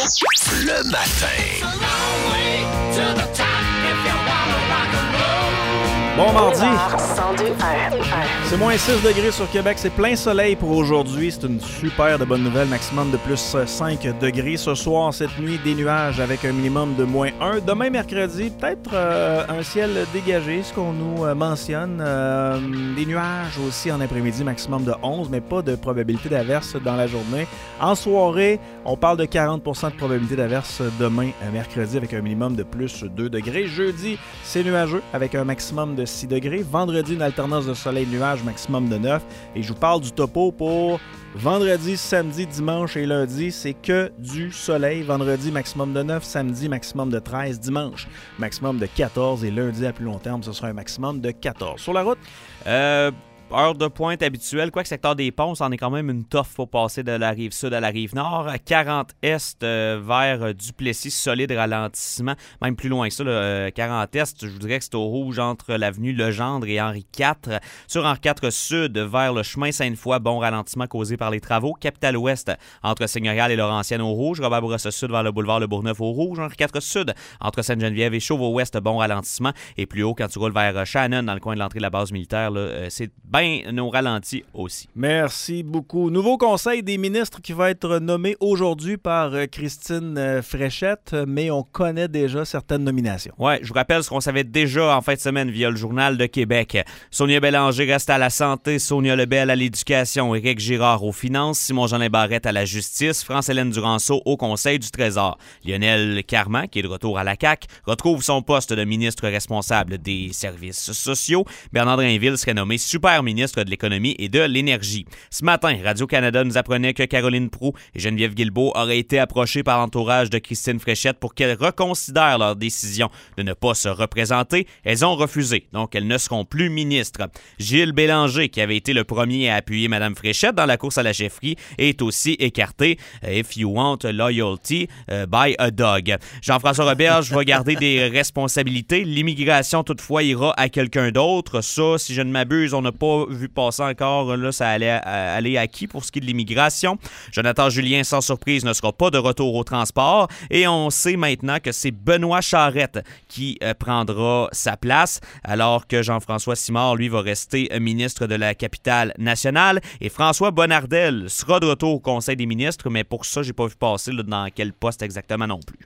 Le matin. Bon mardi. 102.1. C'est moins 6 degrés sur Québec. C'est plein soleil pour aujourd'hui. C'est une super de bonne nouvelle. Maximum de plus 5 degrés. Ce soir, cette nuit, des nuages avec un minimum de moins 1. Demain, mercredi, peut-être un ciel dégagé, ce qu'on nous mentionne. Des nuages aussi en après-midi, maximum de 11, mais pas de probabilité d'averse dans la journée. En soirée, on parle de 40% de probabilité d'averse demain, mercredi, avec un minimum de plus 2 degrés. Jeudi, c'est nuageux avec un maximum de 6 degrés. Vendredi, une alternance de soleil-nuage, maximum de 9. Et je vous parle du topo pour vendredi, samedi, dimanche et lundi. C'est que du soleil. Vendredi, maximum de 9. Samedi, maximum de 13. Dimanche, maximum de 14. Et lundi, à plus long terme, ce sera un maximum de 14. Sur la route, heure de pointe habituelle, quoique secteur des ponts, c'en est quand même une toffe pour passer de la rive sud à la rive nord. 40 est vers Duplessis, solide ralentissement. Même plus loin que ça, 40 est, je vous dirais que c'est au rouge entre l'avenue Legendre et Henri IV. Sur Henri IV sud, vers le chemin Sainte-Foy, bon ralentissement causé par les travaux. Capitale ouest, entre Seigneurial et Laurentienne au rouge. Robert Bourassa sud vers le boulevard Le Bourgneuf au rouge. Henri IV sud, entre Sainte-Geneviève et Chauveau-Ouest, bon ralentissement. Et plus haut, quand tu roules vers Shannon, dans le coin de l'entrée de la base militaire, là, c'est bien nos ralentis aussi. merci beaucoup. Nouveau conseil des ministres qui va être nommé aujourd'hui par Christine Fréchette, mais on connaît déjà certaines nominations. Ouais, je vous rappelle ce qu'on savait déjà en fin de semaine via le Journal de Québec. Sonia Bélanger reste à la santé, Sonia Lebel à l'éducation, Éric Girard aux finances, Simon-Jean Barrette à la justice, France-Hélène Duranceau au Conseil du Trésor. Lionel Carman, qui est de retour à la CAQ, retrouve son poste de ministre responsable des services sociaux. Bernard Drainville serait nommé super ministre de l'économie et de l'énergie. Ce matin, Radio-Canada nous apprenait que Caroline Proulx et Geneviève Guilbeault auraient été approchées par l'entourage de Christine Fréchette pour qu'elles reconsidèrent leur décision de ne pas se représenter. Elles ont refusé, donc elles ne seront plus ministres. Gilles Bélanger, qui avait été le premier à appuyer Mme Fréchette dans la course à la chefferie, est aussi écarté. If you want loyalty, buy a dog. Jean-François Roberge va garder des responsabilités. L'immigration, toutefois, ira à quelqu'un d'autre. Ça, si je ne m'abuse, on n'a pas vu passer encore, là, ça allait aller à qui pour ce qui est de l'immigration. Jonathan Julien, sans surprise, ne sera pas de retour au transport et on sait maintenant que c'est Benoît Charette qui prendra sa place, alors que Jean-François Simard, lui, va rester ministre de la Capitale-Nationale et François Bonnardel sera de retour au Conseil des ministres, mais pour ça, j'ai pas vu passer là, dans quel poste exactement non plus.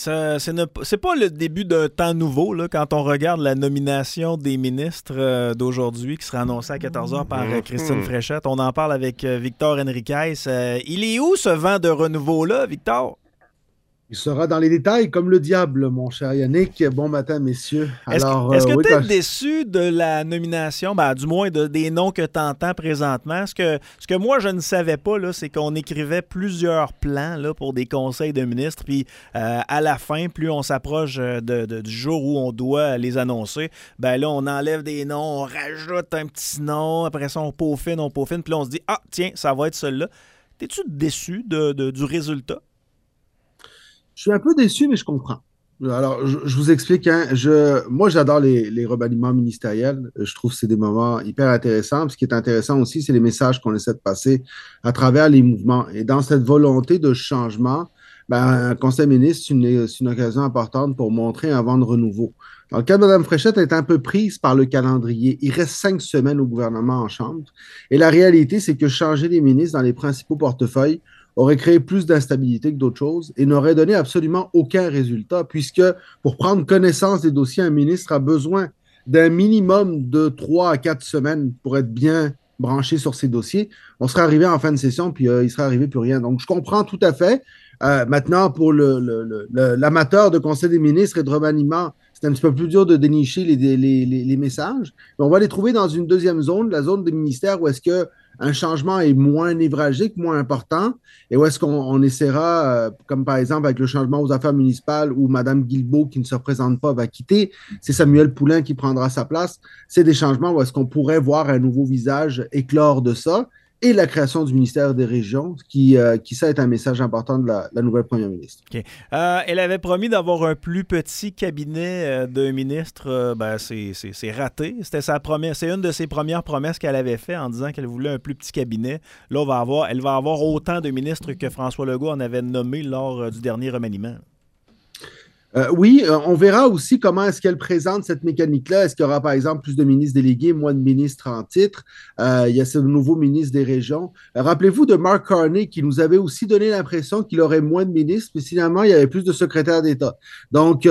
C'est pas le début d'un temps nouveau là, quand on regarde la nomination des ministres d'aujourd'hui qui sera annoncée à 14h par Christine Fréchette. On en parle avec Victor Henriquez. Il est où ce vent de renouveau-là, Victor? Il sera dans les détails comme le diable, mon cher Yannick. Bon matin, messieurs. Est-ce que tu es déçu de la nomination, du moins des noms que tu entends présentement? Ce que moi, je ne savais pas, là, c'est qu'on écrivait plusieurs plans là, pour des conseils de ministres, puis à la fin, plus on s'approche du jour où on doit les annoncer, là, on enlève des noms, on rajoute un petit nom, après ça, on peaufine, puis là, on se dit « Ah, tiens, ça va être celui-là ». T'es-tu déçu du résultat? Je suis un peu déçu, mais je comprends. Alors, je vous explique. Moi, j'adore les remaniements ministériels. Je trouve que c'est des moments hyper intéressants. Ce qui est intéressant aussi, c'est les messages qu'on essaie de passer à travers les mouvements. Et dans cette volonté de changement, un conseil ministre, c'est une occasion importante pour montrer un vent de renouveau. Dans le cas de Mme Fréchette, elle est un peu prise par le calendrier. Il reste 5 semaines au gouvernement en chambre. Et la réalité, c'est que changer les ministres dans les principaux portefeuilles aurait créé plus d'instabilité que d'autres choses et n'aurait donné absolument aucun résultat, puisque pour prendre connaissance des dossiers, un ministre a besoin d'un minimum de 3 à 4 semaines pour être bien branché sur ces dossiers. On serait arrivé en fin de session, puis il serait arrivé plus rien. Donc, je comprends tout à fait. Maintenant, pour l'amateur de conseil des ministres et de remaniement, c'est un petit peu plus dur de dénicher les messages. Mais on va les trouver dans une deuxième zone, la zone des ministères où est-ce que un changement est moins névralgique, moins important, et où est-ce qu'on essaiera, comme par exemple avec le changement aux affaires municipales où Mme Guilbeault, qui ne se représente pas, va quitter, c'est Samuel Poulin qui prendra sa place. C'est des changements où est-ce qu'on pourrait voir un nouveau visage éclore de ça. et la création du ministère des Régions, qui ça est un message important de la nouvelle première ministre. OK. Elle avait promis d'avoir un plus petit cabinet de ministre. C'est raté. C'est une de ses premières promesses qu'elle avait fait en disant qu'elle voulait un plus petit cabinet. Là, elle va avoir autant de ministres que François Legault en avait nommé lors du dernier remaniement. Oui, on verra aussi comment est-ce qu'elle présente cette mécanique-là. Est-ce qu'il y aura, par exemple, plus de ministres délégués, moins de ministres en titre? Il y a ce nouveau ministre des Régions. Rappelez-vous de Mark Carney qui nous avait aussi donné l'impression qu'il aurait moins de ministres, mais finalement, il y avait plus de secrétaires d'État. Donc,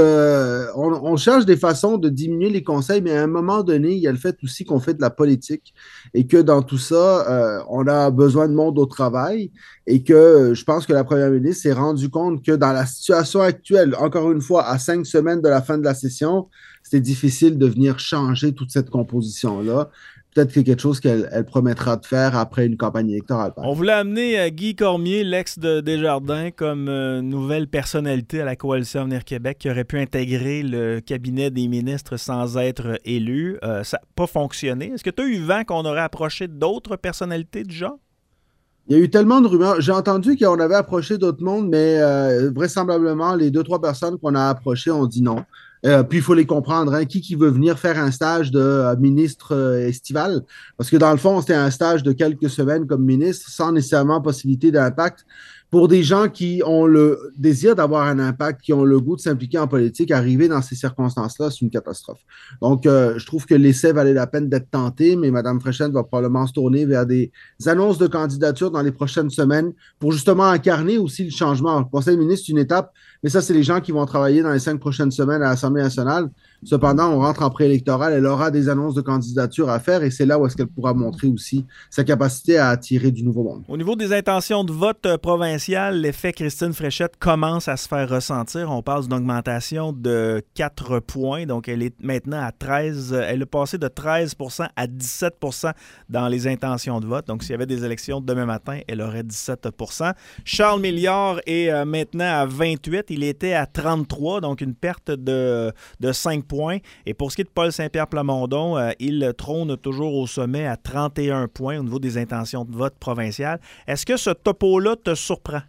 on cherche des façons de diminuer les conseils, mais à un moment donné, il y a le fait aussi qu'on fait de la politique et que dans tout ça, on a besoin de monde au travail et que je pense que la première ministre s'est rendue compte que dans la situation actuelle, encore une fois, à 5 semaines de la fin de la session, c'était difficile de venir changer toute cette composition-là. Peut-être que quelque chose qu'elle promettra de faire après une campagne électorale. On voulait amener Guy Cormier, l'ex de Desjardins, comme nouvelle personnalité à la Coalition Avenir Québec qui aurait pu intégrer le cabinet des ministres sans être élu. Ça n'a pas fonctionné. Est-ce que tu as eu vent qu'on aurait approché d'autres personnalités du genre? Il y a eu tellement de rumeurs. J'ai entendu qu'on avait approché d'autres mondes, mais vraisemblablement, les 2-3 personnes qu'on a approchées ont dit non. Puis il faut les comprendre. Hein, qui veut venir faire un stage de ministre estival? Parce que dans le fond, c'était un stage de quelques semaines comme ministre, sans nécessairement possibilité d'impact. Pour des gens qui ont le désir d'avoir un impact, qui ont le goût de s'impliquer en politique, arriver dans ces circonstances-là, c'est une catastrophe. Donc, je trouve que l'essai valait la peine d'être tenté, mais Mme Fréchette va probablement se tourner vers des annonces de candidature dans les prochaines semaines pour justement incarner aussi le changement. Le Conseil des ministres, c'est une étape, mais ça, c'est les gens qui vont travailler dans les 5 prochaines semaines à l'Assemblée nationale. Cependant, on rentre en préélectoral, elle aura des annonces de candidature à faire et c'est là où est-ce qu'elle pourra montrer aussi sa capacité à attirer du nouveau monde. Au niveau des intentions de vote provincial, l'effet Christine Fréchette commence à se faire ressentir. On parle d'une augmentation de 4 points, donc elle est maintenant à 13. Elle est passée de 13 % à 17 % dans les intentions de vote. Donc, s'il y avait des élections demain matin, elle aurait 17 % Charles Milliard est maintenant à 28. Il était à 33, donc une perte de 5 points. Et pour ce qui est de Paul Saint-Pierre Plamondon, il trône toujours au sommet à 31 points au niveau des intentions de vote provinciales. Est-ce que ce topo-là te surprend?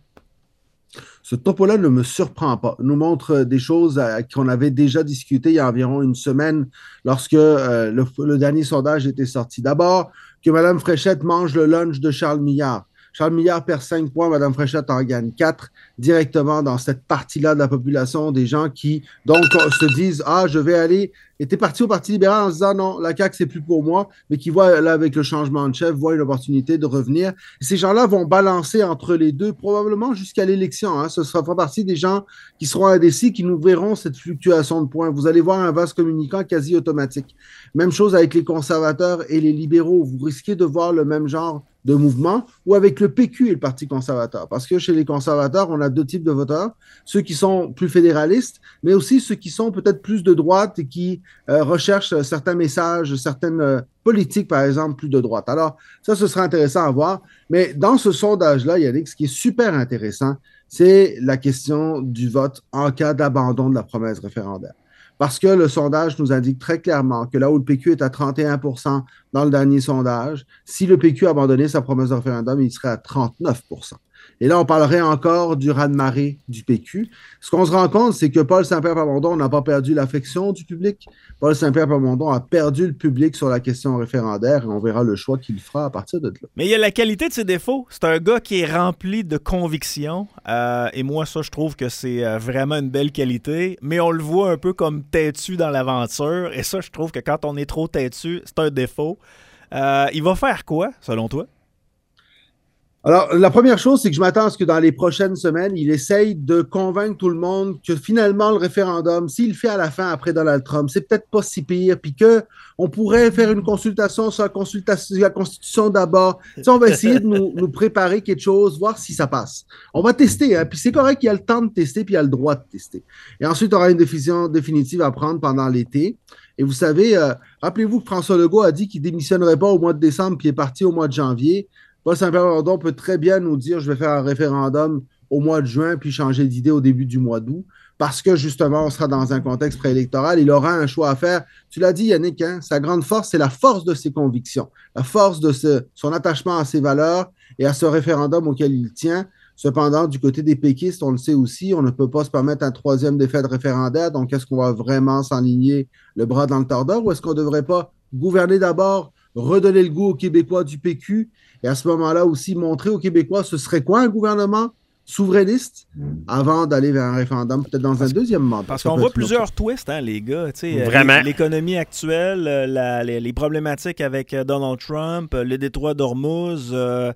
Ce topo-là ne me surprend pas. Il nous montre des choses qu'on avait déjà discutées il y a environ une semaine lorsque le dernier sondage était sorti. D'abord, que Mme Fréchette mange le lunch de Charles Milliard. Charles Milliard perd 5 points, Mme Fréchette en gagne 4 directement dans cette partie-là de la population, des gens qui donc se disent « Ah, je vais aller… » était parti au Parti libéral en se disant « Non, la CAQ, c'est plus pour moi », mais qui voient là avec le changement de chef, voient une opportunité de revenir. Et ces gens-là vont balancer entre les deux probablement jusqu'à l'élection. Hein. Ce sera partie des gens qui seront indécis, qui nous verront cette fluctuation de points. Vous allez voir un vase communicant quasi automatique. Même chose avec les conservateurs et les libéraux. Vous risquez de voir le même genre de mouvement, ou avec le PQ et le Parti conservateur. Parce que chez les conservateurs, on a 2 types de voteurs, ceux qui sont plus fédéralistes, mais aussi ceux qui sont peut-être plus de droite et qui recherchent certains messages, certaines politiques, par exemple, plus de droite. Alors, ça, ce sera intéressant à voir. Mais dans ce sondage-là, Yannick, ce qui est super intéressant, c'est la question du vote en cas d'abandon de la promesse référendaire. Parce que le sondage nous indique très clairement que là où le PQ est à 31 % dans le dernier sondage, si le PQ abandonnait sa promesse de référendum, il serait à 39 %. Et là, on parlerait encore du raz-de-marée du PQ. Ce qu'on se rend compte, c'est que Paul Saint-Pierre Plamondon n'a pas perdu l'affection du public. Paul Saint-Pierre Plamondon a perdu le public sur la question référendaire et on verra le choix qu'il fera à partir de là. Mais il y a la qualité de ses défauts. C'est un gars qui est rempli de convictions. Et moi, ça, je trouve que c'est vraiment une belle qualité. Mais on le voit un peu comme têtu dans l'aventure. Et ça, je trouve que quand on est trop têtu, c'est un défaut. Il va faire quoi, selon toi? Alors, la première chose, c'est que je m'attends à ce que dans les prochaines semaines, il essaye de convaincre tout le monde que finalement, le référendum, s'il le fait à la fin après Donald Trump, c'est peut-être pas si pire, puis qu'on pourrait faire une consultation sur la Constitution d'abord. Tu sais, on va essayer de nous préparer quelque chose, voir si ça passe. On va tester, hein, puis c'est correct qu'il y a le temps de tester, puis il y a le droit de tester. Et ensuite, on aura une décision définitive à prendre pendant l'été. Et vous savez, rappelez-vous que François Legault a dit qu'il ne démissionnerait pas au mois de décembre, puis il est parti au mois de janvier. Paul Saint-Pierre Plamondon peut très bien nous dire « Je vais faire un référendum au mois de juin puis changer d'idée au début du mois d'août parce que justement, on sera dans un contexte préélectoral. Il aura un choix à faire. Tu l'as dit, Yannick, hein, sa grande force, c'est la force de ses convictions, la force de son attachement à ses valeurs et à ce référendum auquel il tient. Cependant, du côté des péquistes, on le sait aussi, on ne peut pas se permettre un troisième défaite référendaire. Donc, est-ce qu'on va vraiment s'enligner le bras dans le tordeur ou est-ce qu'on ne devrait pas gouverner d'abord, redonner le goût aux Québécois du PQ et à ce moment-là aussi montrer aux Québécois ce serait quoi un gouvernement souverainiste avant d'aller vers un référendum, peut-être dans un deuxième mandat. Parce qu'on voit plusieurs twists, hein, les gars. Vraiment. L'économie actuelle, les problématiques avec Donald Trump, le détroit d'Ormuz. Là,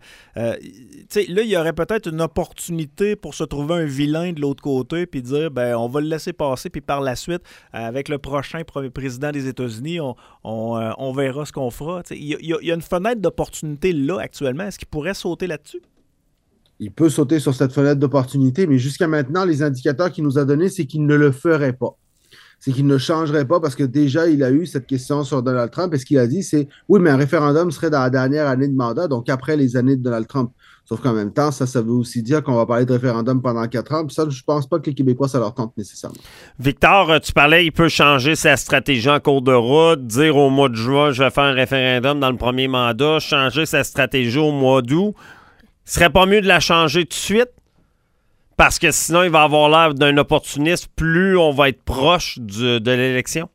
il y aurait peut-être une opportunité pour se trouver un vilain de l'autre côté puis dire, on va le laisser passer, puis par la suite, avec le prochain président des États-Unis, on verra ce qu'on fera. Il y a une fenêtre d'opportunité là, actuellement. Est-ce qu'il pourrait sauter là-dessus? Il peut sauter sur cette fenêtre d'opportunité, mais jusqu'à maintenant, les indicateurs qu'il nous a donnés, c'est qu'il ne le ferait pas. C'est qu'il ne changerait pas parce que déjà, il a eu cette question sur Donald Trump et ce qu'il a dit, c'est oui, mais un référendum serait dans la dernière année de mandat, donc après les années de Donald Trump. Sauf qu'en même temps, ça veut aussi dire qu'on va parler de référendum pendant 4 ans. Puis ça, je ne pense pas que les Québécois, ça leur tente nécessairement. Victor, tu parlais, il peut changer sa stratégie en cours de route, dire au mois de juin, je vais faire un référendum dans le premier mandat, changer sa stratégie au mois d'août. Serait pas mieux de la changer tout de suite? Parce que sinon, il va avoir l'air d'un opportuniste plus on va être proche de l'élection.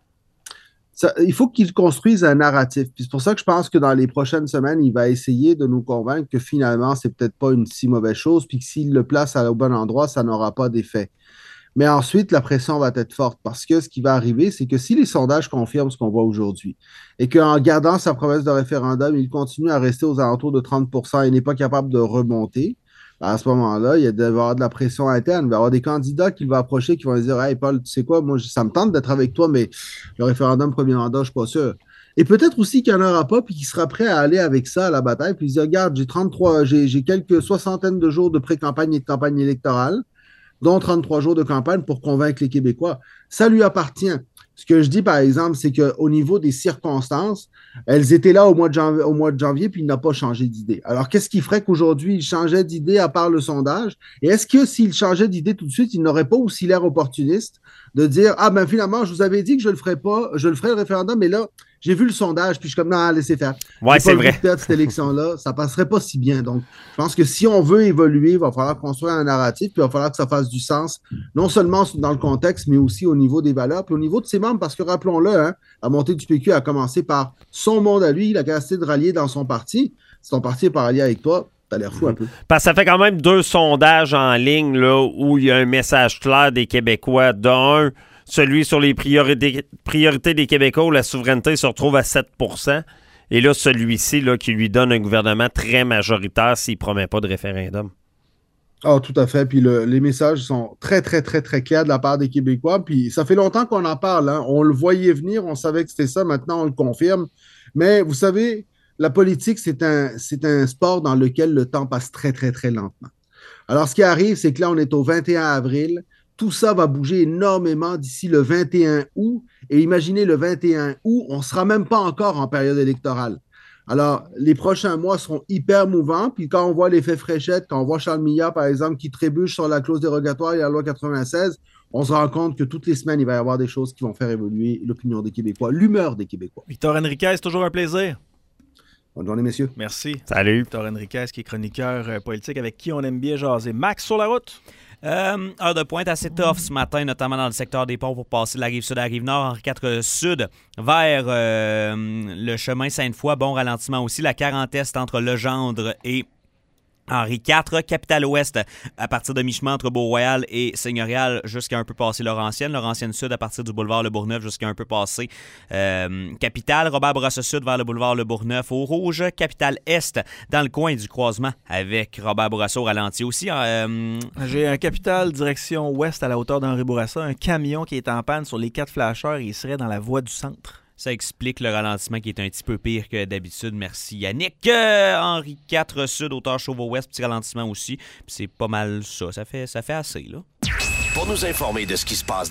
Il faut qu'il construise un narratif. Puis c'est pour ça que je pense que dans les prochaines semaines, il va essayer de nous convaincre que finalement, c'est peut-être pas une si mauvaise chose, puis que s'il le place au bon endroit, ça n'aura pas d'effet. Mais ensuite, la pression va être forte parce que ce qui va arriver, c'est que si les sondages confirment ce qu'on voit aujourd'hui et qu'en gardant sa promesse de référendum, il continue à rester aux alentours de 30% et n'est pas capable de remonter, à ce moment-là, il va y avoir de la pression interne. Il va y avoir des candidats qu'il va approcher qui vont lui dire « Hey Paul, tu sais quoi, moi, ça me tente d'être avec toi, mais le référendum premier mandat, je ne suis pas sûr. » Et peut-être aussi qu'il n'y en aura pas, puis qu'il sera prêt à aller avec ça à la bataille, puis il dit « Regarde, j'ai quelques soixantaines de jours de pré-campagne et de campagne électorale, dont 33 jours de campagne pour convaincre les Québécois. » Ça lui appartient. Ce que je dis, par exemple, c'est qu'au niveau des circonstances, elles étaient là au mois de janvier, puis il n'a pas changé d'idée. Alors, qu'est-ce qui ferait qu'aujourd'hui, il changeait d'idée à part le sondage? Et est-ce que s'il changeait d'idée tout de suite, il n'aurait pas aussi l'air opportuniste de dire « Ah, ben finalement, je vous avais dit que je le ferais pas, je le ferais le référendum, mais là, j'ai vu le sondage, puis je suis comme, non, laissez faire. » Ouais, c'est vrai. Cette élection-là, ça passerait pas si bien. Donc, je pense que si on veut évoluer, il va falloir construire un narratif, puis il va falloir que ça fasse du sens, non seulement dans le contexte, mais aussi au niveau des valeurs, puis au niveau de ses membres, parce que rappelons-le, hein, la montée du PQ a commencé par son monde à lui, il a capacité de rallier dans son parti. Si ton parti n'est pas rallié avec toi, t'as l'air fou un peu. Parce que ça fait quand même 2 sondages en ligne là, où il y a un message clair des Québécois. D'un, celui sur les priorités des Québécois où la souveraineté se retrouve à 7%. Et là, celui-ci là, qui lui donne un gouvernement très majoritaire s'il ne promet pas de référendum. Ah, tout à fait. Puis les messages sont très, très, très, très clairs de la part des Québécois. Puis ça fait longtemps qu'on en parle. Hein. On le voyait venir, on savait que c'était ça. Maintenant, on le confirme. Mais vous savez, la politique, c'est un sport dans lequel le temps passe très, très, très lentement. Alors, ce qui arrive, c'est que là, on est au 21 avril. Tout ça va bouger énormément d'ici le 21 août. Et imaginez le 21 août, on ne sera même pas encore en période électorale. Alors, les prochains mois seront hyper mouvants. Puis quand on voit l'effet fréchette, quand on voit Charles Millard, par exemple, qui trébuche sur la clause dérogatoire et la loi 96, on se rend compte que toutes les semaines, il va y avoir des choses qui vont faire évoluer l'opinion des Québécois, l'humeur des Québécois. Victor Henriquez, c'est toujours un plaisir. Bonne journée, messieurs. Merci. Salut. Victor Henriquez, qui est chroniqueur politique avec qui on aime bien jaser. Max, sur la route? Heure de pointe assez tough ce matin, notamment dans le secteur des ponts pour passer de la rive sud à la rive nord, Henri IV sud, vers le chemin Sainte-Foy. Bon ralentissement aussi. La 40 est entre Legendre et Henri IV, Capitale-Ouest à partir de mi-chemin entre Beau-Royal et Seigneurial jusqu'à un peu passer Laurentienne. Laurentienne Sud à partir du boulevard Le Bourgneuf jusqu'à un peu passer Capitale. Robert-Bourassa Sud vers le boulevard Le Bourgneuf au rouge. Capitale-Est dans le coin du croisement avec Robert-Bourassa au ralenti aussi. J'ai un Capitale direction ouest à la hauteur d'Henri Bourassa. Un camion qui est en panne sur les 4 flasheurs et il serait dans la voie du centre. Ça explique le ralentissement qui est un petit peu pire que d'habitude. Merci Yannick. Henri IV Sud, hauteur Chauveau-Ouest, petit ralentissement aussi. Puis c'est pas mal ça. Ça fait assez, là. Pour nous informer de ce qui se passe